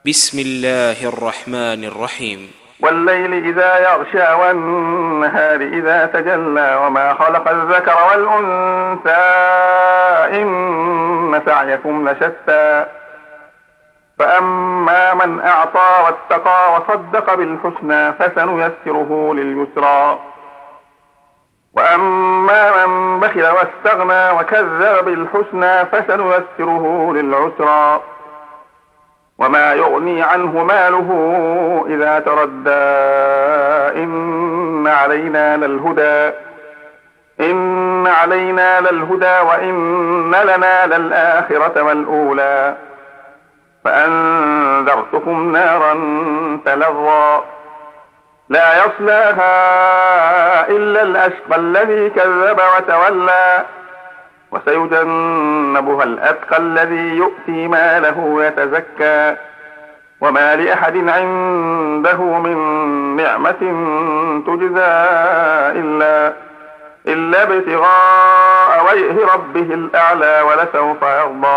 بسم الله الرحمن الرحيم. والليل إذا يغشى والنهار إذا تجلى وما خلق الذكر والأنثى إن سعيكم لشتى فأما من أعطى واتقى وصدق بالحسنى فسنيسره لليسرى وأما من بخل واستغنى وكذب بالحسنى فسنيسره للعسرى وما يغني عنه ماله إذا تردى إن علينا للهدى وإن لنا للآخرة والأولى فأنذرتكم نارا تلظى لا يصلاها إلا الأشقى الذي كذب وتولى وسيجنبها الأتقى الذي يؤتي ماله يتزكى وما لأحد عنده من نعمة تجزى إلا ابتغاء وجه ربه الأعلى ولسوف يرضى